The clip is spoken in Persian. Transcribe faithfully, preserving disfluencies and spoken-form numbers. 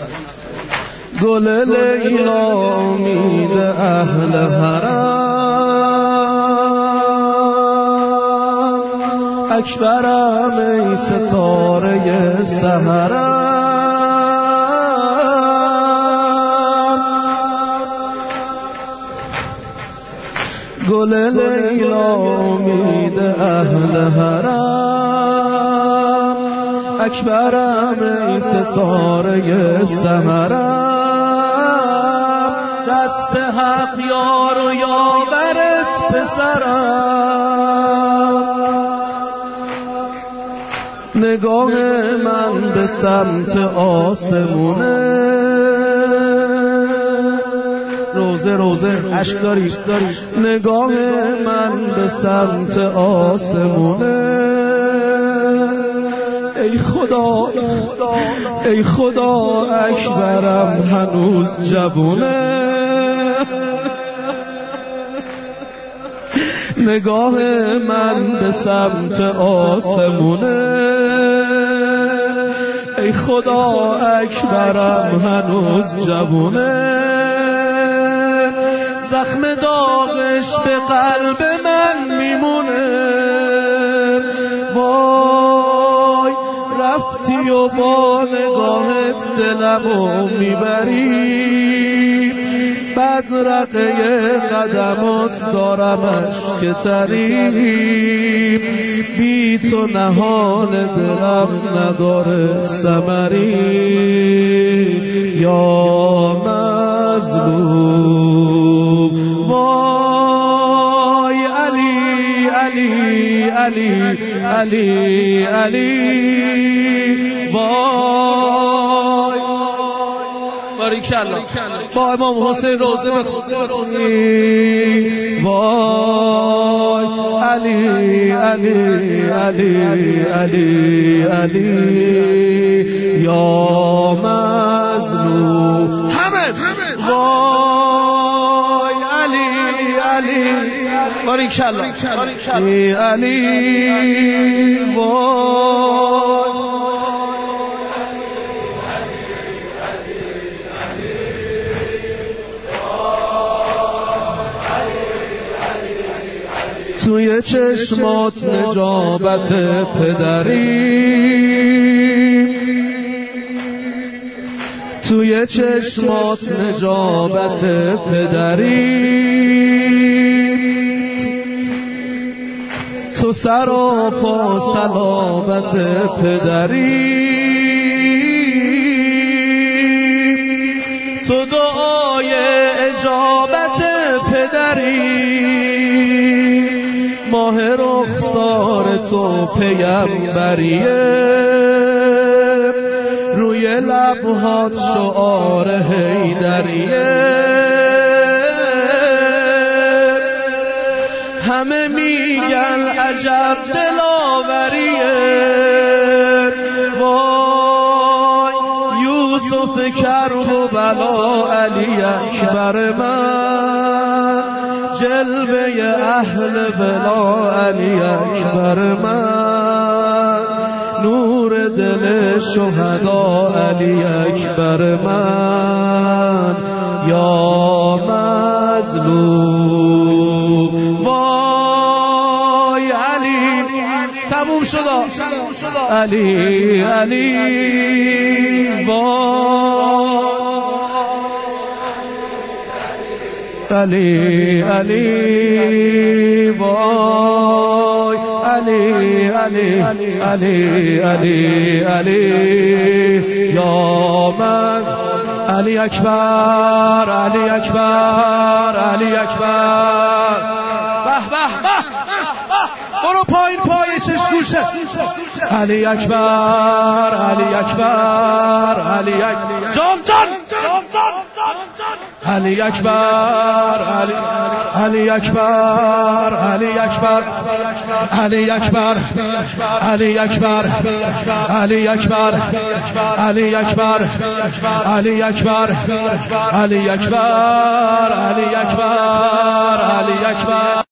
گل لیلا امید اهل حرم، اکبرم ای ستاره سحرم. گل لیلا امید اهل حرم، اکبرم ای ستاره سحرم. دست حق یار و یاورت پسرم، نگاه من به سمت آسمونه. روزه روزه عشق داری نگاه من به سمت آسمونه. ای خدا ای خدا اکبرم هنوز جوونه. نگاه من به سمت آسمونه. ای خدا اکبرم هنوز جوونه. زخم داغش به قلب من میمونه. وای رفتی و با نگاهت دلمو میبری. بدرقه قدمات دارمش که تری. بی تو نهان دلم نداره ثمری. یا مظلوم وای علی علی علی علی علی وای. باریکالله با امام حسین روزه بخونی. وای علی علی علی علی علی یا مظلوم. همه وای علی علی باریکالله علی وای. توی چشمات نجابت پدری. توی چشمات نجابت پدری. تو سراپا سلامت پدری. تو دعای اجابت پدری. ماه رخسار تو پیمبریه. روی لبهات شعار حیدریه. همه میگن عجب دلاوریه. وای یوسف کرب و بلا علی اکبر من. جلوه اهل بلا علی اکبر من. نور دل شهدا علی اکبر من. یا مظلوم وای علی. تموم شد علی علی وای علی علی وای علی علی علی علی علی یا من. علی اکبر علی اکبر علی اکبر. به به به برو پایین پای چشگوشه. علی اکبر علی اکبر علی اکبر. جام جان علی اکبر علی علی اکبر علی اکبر علی اکبر علی اکبر علی اکبر علی اکبر علی اکبر علی اکبر علی اکبر علی اکبر.